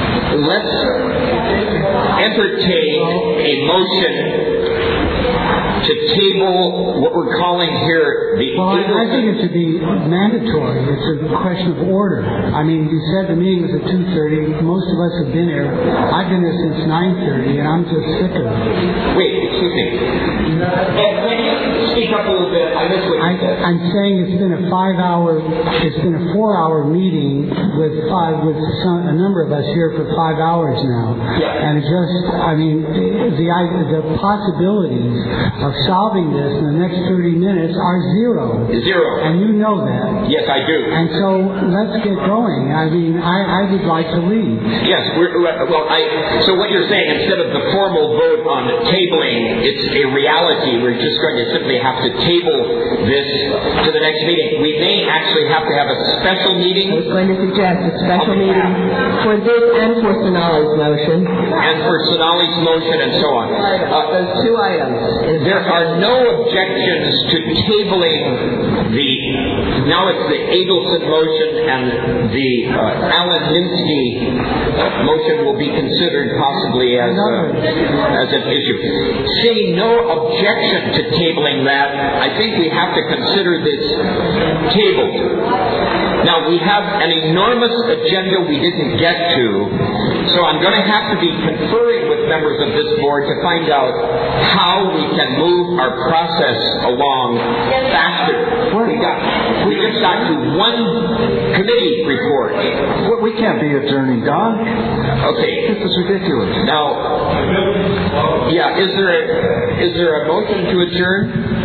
Let's entertain a motion to table what we're calling here the... Well, I, I think it should be mandatory. It's a question of order. I mean, you said the meeting was at two thirty. Most of us have been here. I've been here since nine thirty, and I'm just sick of it. Wait, excuse me. Can you speak up a little bit? I missed what you I, said. I'm saying it's been a five-hour, it's been a four-hour meeting with five, with some, a number of us here for five hours now. Yeah. And it just, I mean, the, the the possibilities of solving this in the next thirty minutes are zero. Zero. And you know that. Yes, I do. And so let's get going. I mean, I, I would like to leave. Yes, we're, well, I, so what you're saying, instead of the formal vote on tabling, it's a reality. We're just going to simply have to table this to the next meeting. We may actually have to have a special meeting. I was going to suggest a special meeting for this and for Sonali's motion. And for Sonali's motion and so on. Uh, Those two items. There are no objections to tabling the, now it's the Adelson motion and the uh, Alan Minsky motion will be considered possibly as, uh, as an issue. Seeing no objection to tabling that, I think we have to consider this tabled. Now, we have an enormous agenda we didn't get to, so I'm going to have to be conferring with members of this board to find out how we can move our process along faster. We got, we just got to one committee report. Well, we can't be adjourning, Don. Okay. This is ridiculous. Now, yeah, is there a, is there a motion to adjourn?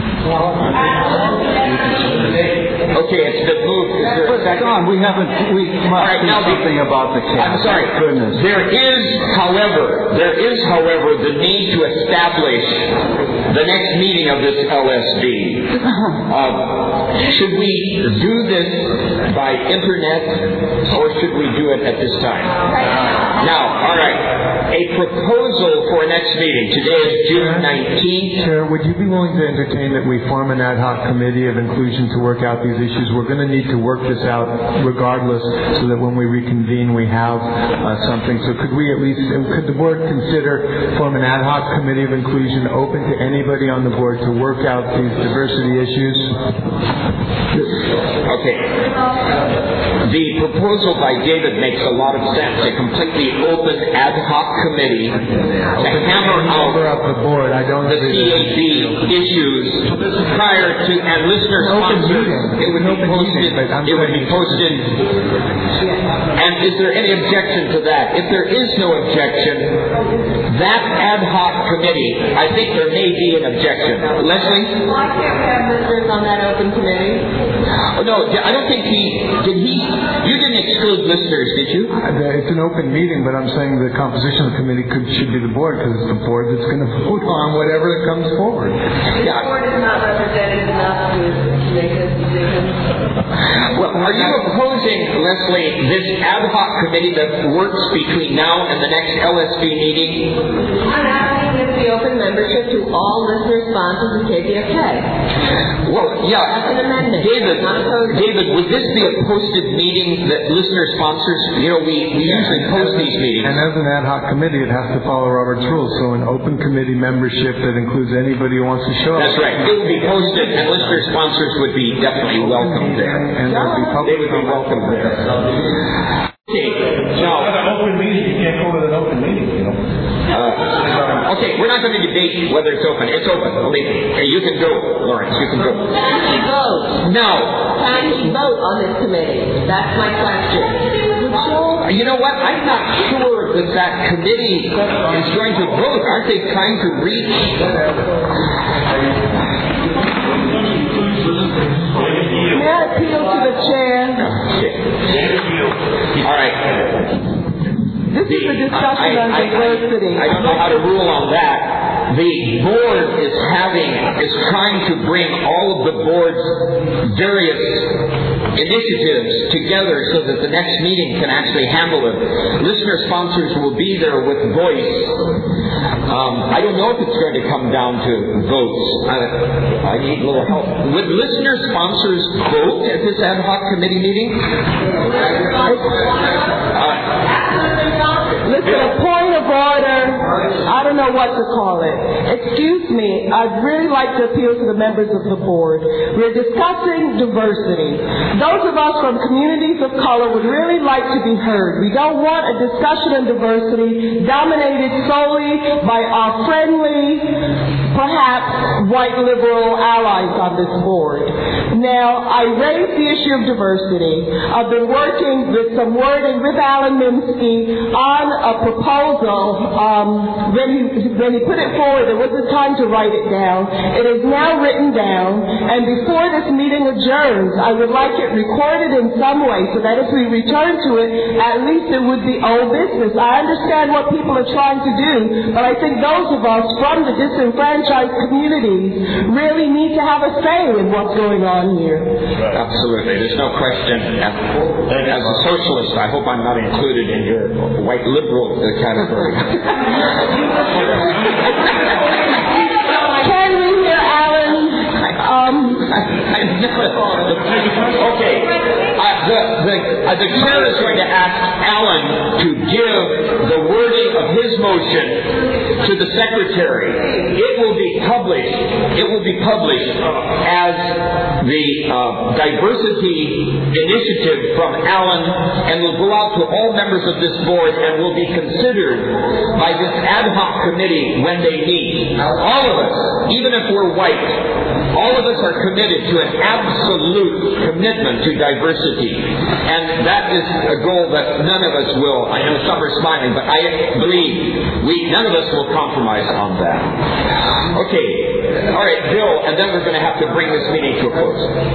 Okay, it's been moved. Is there a second? Don, we haven't, we must right, do now something the, about the cat. I'm sorry. Goodness. There is, however, there is, however, the need to establish the next meeting of this L S B. Uh, should we do this by internet, or should we do it at this time? Now, all right. A proposal for a next meeting. Today is June nineteenth. Chair, would you be willing to entertain that we form an ad hoc committee of inclusion to work out these issues? We're going to need to work this out regardless, so that when we reconvene we have uh, something. So could we at least, could the board consider form an ad hoc committee of inclusion open to anybody on the board to work out these diversity issues? Okay. The proposal by David makes a lot of sense. A completely open ad hoc committee to hammer out the board. I don't the C A B issues prior to, and listener sponsors. It would be posted. It would be posted. And is there any objection to that? If there is no objection, that ad hoc committee, I think there may be an objection. Leslie? Why can't we have listeners on that open committee? Oh, no, I don't think he did. He you didn't exclude listeners, did you? It's an open meeting, but I'm saying the composition of the committee could, should be the board, because it's the board that's going to vote on whatever that comes forward. Yeah. The board is not represented enough to make this decision. Well, are you opposing, Leslie, this ad hoc committee that works between now and the next L S B meeting? I'm asking this be open membership to all listener sponsors of K P F K. Well, yeah. That's an amendment. David, David, would this be a posted meeting that listener sponsors, you know, we, we usually post these meetings. And as an ad hoc committee, it has to follow Robert's rules. So an open committee membership that includes anybody who wants to show up. That's right. It would be posted, and listener sponsors would be definitely welcome there. And there would be public. They would be welcome there. Okay, now... an open meeting. You can't go to an open meeting, you know. Uh, okay, we're not going to debate whether it's open. It's open. Only, you can go, Lawrence. You can go. Can he vote? No. Can he vote on this committee? That's my question. You know what? I'm not sure that that committee is going to vote. Aren't they trying to reach? May I appeal to the chair? All right. This is a discussion on diversity. I don't know how to rule on that. The board is having, is trying to bring all of the board's various initiatives together so that the next meeting can actually handle it. Listener sponsors will be there with voice. Um, I don't know if it's going to come down to votes. I, I need a little help. Would listener sponsors vote at this ad hoc committee meeting? Uh, Listen, a point of order. I don't know why what to call it. Excuse me, I'd really like to appeal to the members of the board. We're discussing diversity. Those of us from communities of color would really like to be heard. We don't want a discussion on diversity dominated solely by our friendly, perhaps white liberal allies on this board. Now, I raised the issue of diversity. I've been working with some wording with Alan Minsky on a proposal. Um, when, he, when he put it forward, there wasn't time to write it down. It is now written down, and before this meeting adjourns, I would like it recorded in some way so that if we return to it, at least it would be old business. I understand what people are trying to do, but I think those of us from the disenfranchised communities really need to have a say in what's going on here. Absolutely. There's no question. As a socialist, I hope I'm not included in your white liberal category. Can we hear Alan? Um, okay. Uh, the, the, uh, the chair is going to ask Alan to give the wording of his motion to the secretary. It will be published. It will be published as the uh, diversity initiative from Alan, and will go out to all members of this board and will be considered by this ad hoc committee when they meet. All of us, even if we're white, all of us are committed to an absolute commitment to diversity. And that is a goal that none of us will. I know some are smiling, but I believe we none of us will compromise on that. Okay. All right, Bill, and then we're going to have to bring this meeting to a close.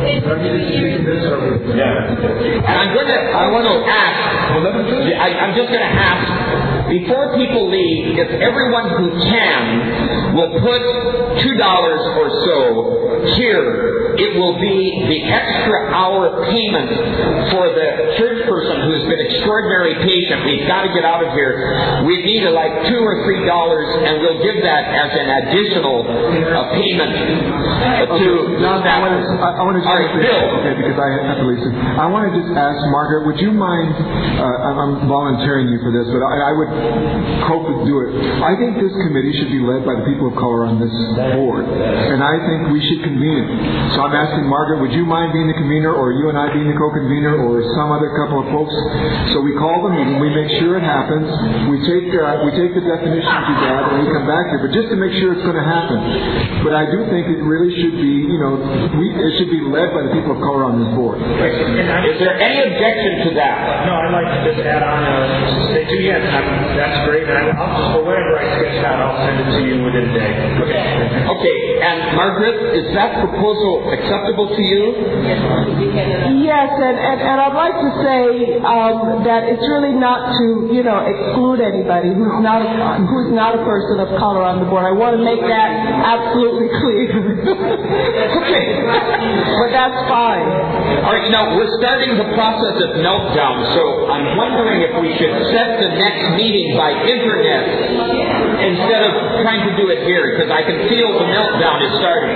And I'm going to, I want to ask, I, I'm just going to ask, before people leave, if everyone who can will put two dollars or so here, it will be the extra hour payment for the church person who's been extraordinarily patient. We've got to get out of here. We need uh, like two or three dollars, and we'll give that as an additional uh, payment uh, to John, that. I want to, I, I want to All right, Bill. Okay, because I have to leave soon. I want to just ask Margaret, would you mind, uh, I'm, I'm volunteering you for this, but I, I would hope to do it. I think this committee should be led by the people of color on this board, and I think we should convene it. So I'm asking Margaret, would you mind being the convener, or you and I being the co-convener, or some other couple of folks? So we call the meeting, we make sure it happens, we take uh, we take the definitions you got, and we come back here, but just to make sure it's going to happen. But I do think it really should be, you know, we, it should be led by the people of color on this board. Is there any objection to that? No, I'd like to just add on, uh, say two yes, I'm, that's great, and I'll just, for whatever I sketch out, I'll send it to you within a day. Okay. Okay, and Margaret, is that proposal acceptable to you? Yes, and, and, and I'd like to say um, that it's really not to, you know, exclude anybody who's not a, who's not a person of color on the board. I want to make that absolutely clear. Okay. But that's fine. All right, now we're starting the process of meltdown, so I'm wondering if we should set the next meeting by internet instead of trying to do it here, because I can feel the meltdown is starting.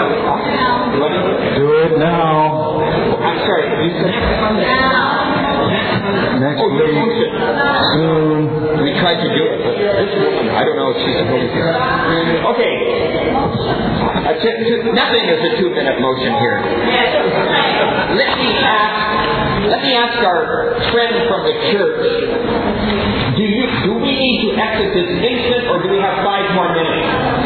Do it now. I'm sorry, you said Next oh, your week. motion. Soon. We tried to do it, but this woman, I don't know if she's supposed to. Okay. Uh, t- t- nothing is a two-minute motion here. Let me ask. Let me ask our friend from the church. Do you? Do we need to exit this instant, or do we have five more minutes?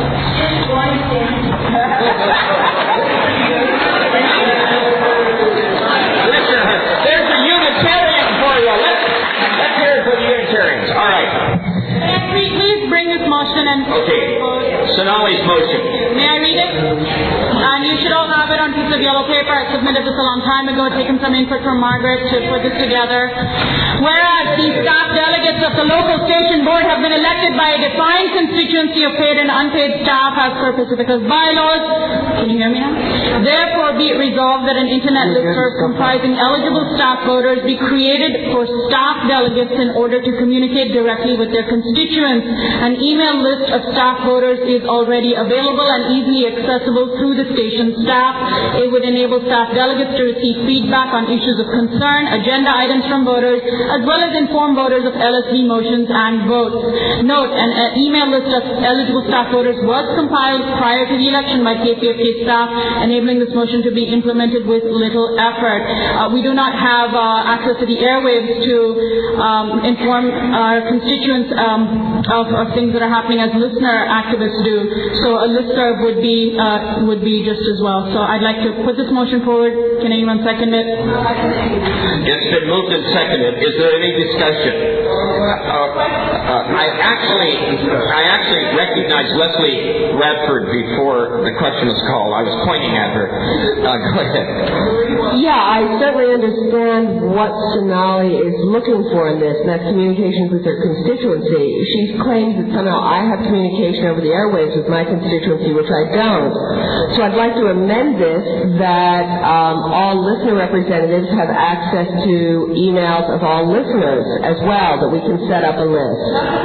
Listen, there's a Unitarian for you. Let's let's hear it for the Unitarians. All right. Please, please bring this motion and... Okay. Sonali's motion. May I read it? And you should all have it on a piece of yellow paper. I submitted this a long time ago, taking some input from Margaret to put this together. Whereas the staff delegates of the local station board have been elected by a defined constituency of paid and unpaid staff as per Pacifica's bylaws. Can you hear me now? Therefore, be it resolved that an internet listserv comprising eligible staff voters be created for staff delegates in order to communicate directly with their constituents. An email list of staff voters is already available and easily accessible through the station staff. It would enable staff delegates to receive feedback on issues of concern, agenda items from voters, as well as inform voters of L S B motions and votes. No note, an, an email list of eligible staff voters was compiled prior to the election by K P F K staff, enabling this motion to be implemented with little effort. Uh, we do not have uh, access to the airwaves to um, inform our constituents um, of, of things that are happening as listener activists do. So a listserv would be uh, would be just as well. So I'd like to put this motion forward. Can anyone second it? It's been moved and seconded. Is there any discussion? Uh, uh, I actually, I actually recognized Leslie Radford before the question was called. I was pointing at her. Uh, go ahead. Yeah, I certainly understand what Sonali is looking for in this, and that's communications with her constituency. She claims that somehow I have communication over the airwaves with my constituency, which I don't. So I'd like to amend this that um, all listener representatives have access to emails of all listeners as well, that we can set up a list.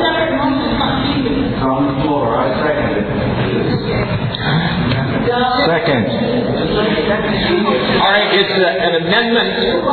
On the floor, I second it. Second. All right, it's uh, an amendment.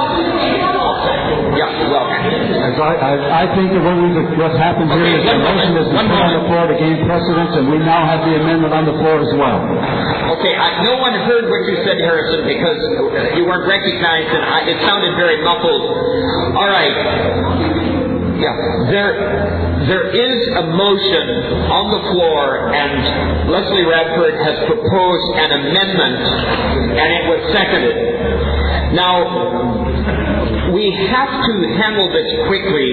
Yeah, well. As I, I, I think that what, we, what happens here is the motion has been put on the floor to gain precedence, and we now have the amendment on the floor as well. Okay, I, no one heard what you said, Harrison, because you weren't recognized, and I, it sounded very muffled. All right. Yeah, there, there is a motion on the floor, and Leslie Radford has proposed an amendment, and it was seconded. Now, we have to handle this quickly.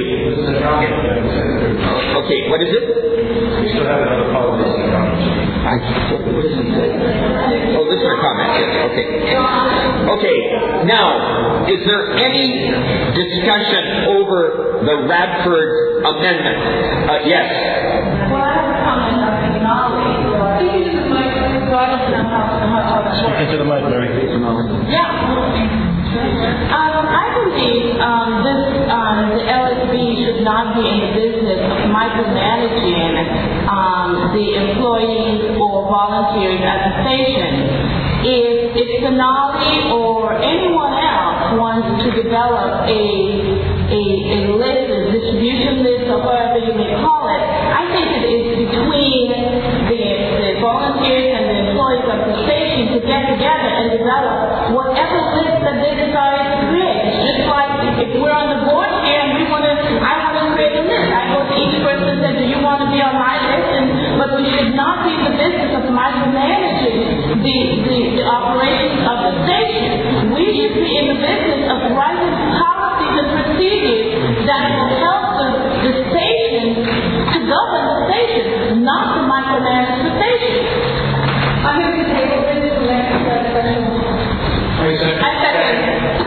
Okay, what is it? We still have another policy comment. I, what does it say? Oh, listener comment, yes, okay. Okay, now, is there any discussion over the Radford amendment? Uh, yes. Well, I have a comment on technology. Speaking to the mic, Speaking to the mic, Larry. Yeah. Um, I believe um, this, um, the L S B should not be in the business of micromanaging um, the employees or volunteers at the station. If, if Sonali or anyone else wants to develop a, a, a list, a distribution list, or whatever you may call it, I think it is between the, the volunteers and the employees of the station to get together and develop whatever list that they decide to create. It's just like if we're on the board here and we want to, I want to create a list. I go to each person and say, do you want to be on my list? And, but we should not be in the business of micromanaging the, the, the operations of the station. We should be in the business of writing policies and procedures that will help the, the station to govern the station, not to micromanage the station. I'm here to table this to the next session. I second.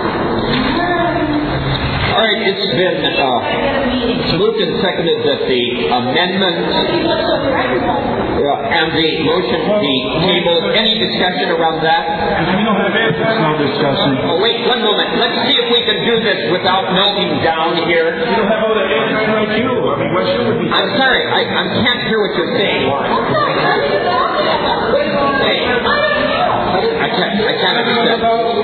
All right, it's been uh, moved and seconded that the amendment uh, and the motion be tabled. Any discussion around that? There's no discussion. Oh, wait, one moment. Let's see if we can do this without melting down here. You don't have all that answering like you. I mean, what should we be? I'm sorry, I, I can't hear what you're saying. Hey, I can't, I can't understand.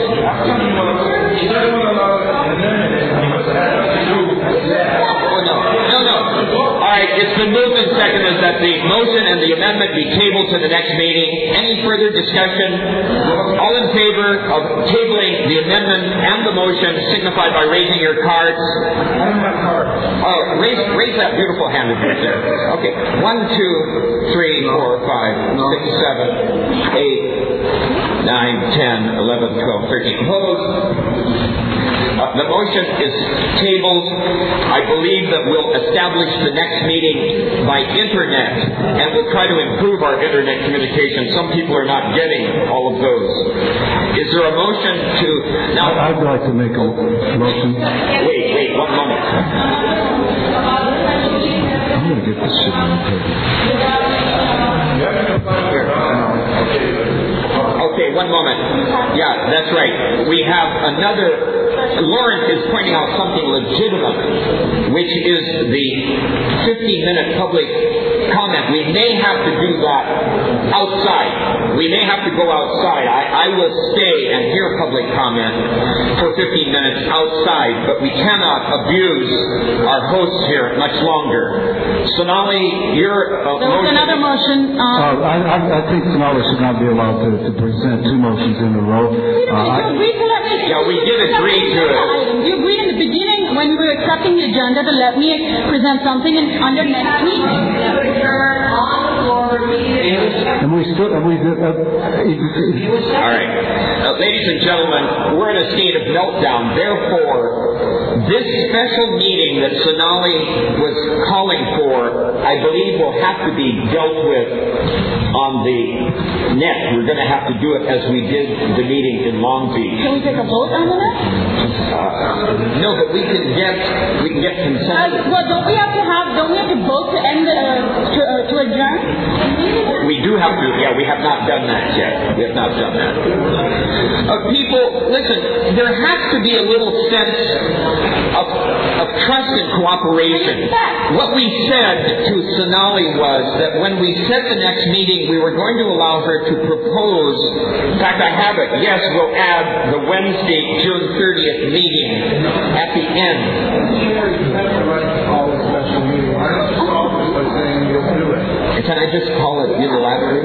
Oh, no. No, no. All right, it's been moved and seconded that the motion and the amendment be tabled to the next meeting. Any further discussion? All in favor of tabling the amendment and the motion signify by raising your cards. I don't have cards. Oh, raise, raise that beautiful hand of yours there. Okay. One, two, three, four, five, six, seven, eight, nine, ten, eleven, twelve, thirteen. Opposed? Uh, the motion is tabled. I believe that we'll establish the next meeting by internet, and we'll try to improve our internet communication. Some people are not getting all of those. Is there a motion to... Now, I'd like to make a motion. Wait, wait, one moment. I'm going to get this shit on the table. Okay, one moment. Yeah, that's right. We have another... Lawrence is pointing out something legitimate, which is the fifteen minute public comment. We may have to do that outside. We may have to go outside. I, I will stay and hear public comment for fifteen minutes outside, but we cannot abuse our hosts here much longer. Sonali, your uh, there was motion. another motion. Um, Uh, I, I, I think Sonali should not be allowed to, to present two motions in a row. Uh, I, you agreed to let me. Yeah, we did agree to it. You agreed in the beginning when we were accepting the agenda to let me present something in, under next meeting. and we still, and we did. Uh, All right. Uh, ladies and gentlemen, we're in a state of meltdown. Therefore, this special meeting that Sonali was calling for, I believe will have to be dealt with on the net. We're going to have to do it as we did the meeting in Long Beach. Can we take a vote on the net? Uh, no, but we can get we can get consensus. Uh, well, don't we have to have? Don't we have to vote to end the, uh, to, uh, to adjourn? We do have to. Yeah, we have not done that yet. We have not done that. Uh, people, listen. There has to be a little sense of of trust and cooperation. What we said to Sonali was that when we set the next meeting, we were going to allow her to propose. In fact, I have it. Yes, we'll add the Wednesday, June thirtieth meeting at the end. Can I just call it unilaterally?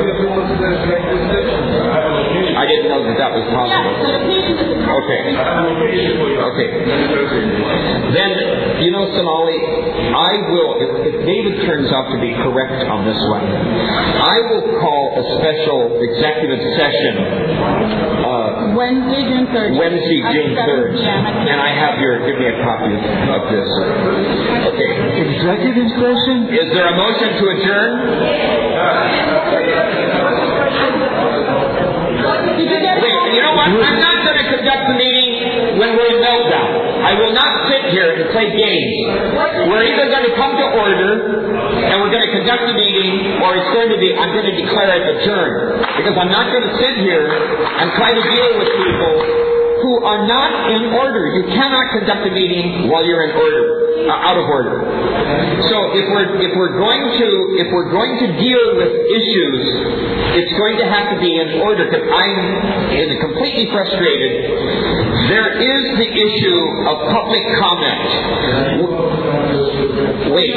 I didn't know that that was possible. Okay. Okay. Then, you know, Sonali, I will, if, if David turns out to be correct on this one, I will call a special executive session uh, Wednesday, June third. Wednesday, June third. And I have your, give me a copy of this. Okay. Executive session? Is there a motion to adjourn? Wait, you know what? I'm not going to conduct the meeting when we're in meltdown. I will not sit here and play games. We're either going to come to order and we're going to conduct the meeting, or it's going to be, I'm going to declare it adjourned. Because I'm not going to sit here and try to deal with people who are not in order. You cannot conduct a meeting while you're in order, uh, out of order. So if we're if we're going to if we're going to deal with issues, it's going to have to be in order. Because I'm in completely frustrated. There is the issue of public comment. Wait.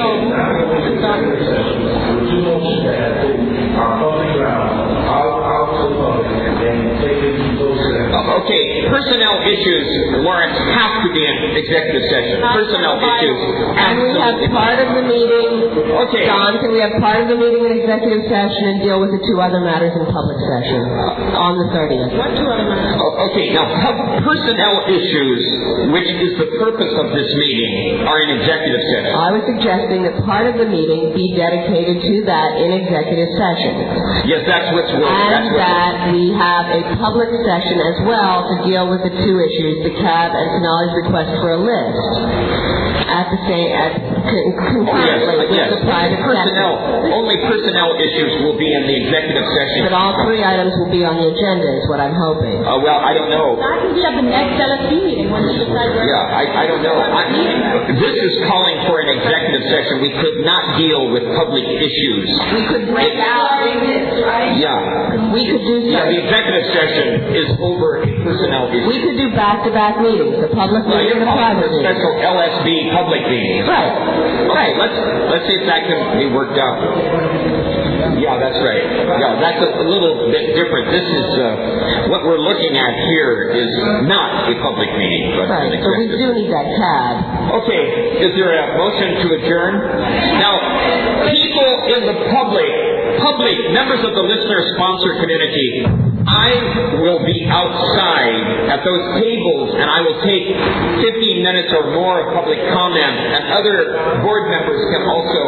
Okay, personnel issues, Lawrence, have to be in executive session. Personnel issues. Can we have part of the meeting, okay. Don, can we have part of the meeting in executive session and deal with the two other matters in public session on the thirtieth? What two other matters? Okay, now personnel issues, which is the purpose of this meeting, are in executive session. I was suggesting that part of the meeting be dedicated to that in executive session. Yes, that's what's working. And that's what's that we have a public session as well to deal with the two issues, the C A B and Sonali's request for a list. At the same, at con- concurrently oh, yes, with yes. the private personnel, sector. Only personnel issues will be in the executive session. But all three items will be on the agenda, is what I'm hoping. Uh, well, I don't know. That can be at the next L S P meeting when we decide where. Yeah, I, I don't know. I, this is calling for an executive session. We could not deal with public issues. We could break out. Yeah. We could do so. Yeah, the executive session is over a personnel issue. We could do back-to-back meetings, the public Well, meeting you're and the calling private for a meeting. special L S B public meeting. Right. Okay, Right. let's let's see if that can be worked out. Yeah, that's right. Yeah, that's a, a little bit different. This is uh, what we're looking at here is not a public meeting, but Right. an So we executive. do need that C A B. Okay, is there a motion to adjourn? Now, people in the public, public members of the listener sponsor community, I will be outside at those tables and I will take fifteen minutes or more of public comment, and other board members can also.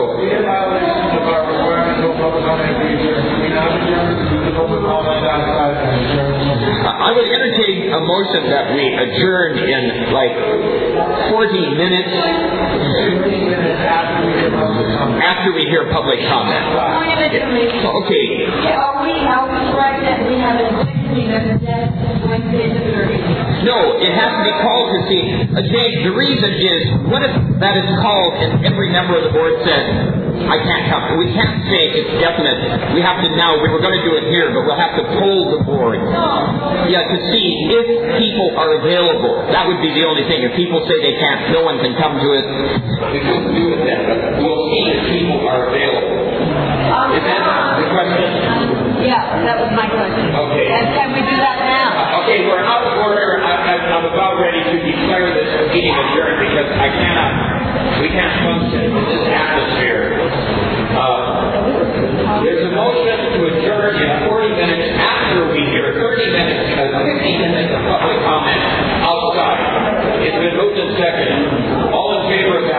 I would entertain a motion that we adjourn in like forty minutes after we hear public comment. Okay. Are we, are we correct that we have an executive that's Wednesday the thirtieth? No, it has to be called to see. Uh, Jay, the reason is, what if that is called and every member of the board says, I can't come. We can't say it's definite. We have to now, we were going to do it here, but we'll have to poll the board. Yeah, to see if people are available. That would be the only thing. If people say they can't, no one can come to it. We couldn't do it then, but we'll see if people are available. Is that the question? Yeah, that was my question. Okay. And can we do that now? Okay, we're out of order. I, I, I'm about ready to declare this meeting adjourned because I cannot, we can't function in this atmosphere. Uh, there's a motion to adjourn in forty minutes after we hear thirty minutes, uh, fifteen minutes of public comment outside. It's been moved and seconded. All in favor of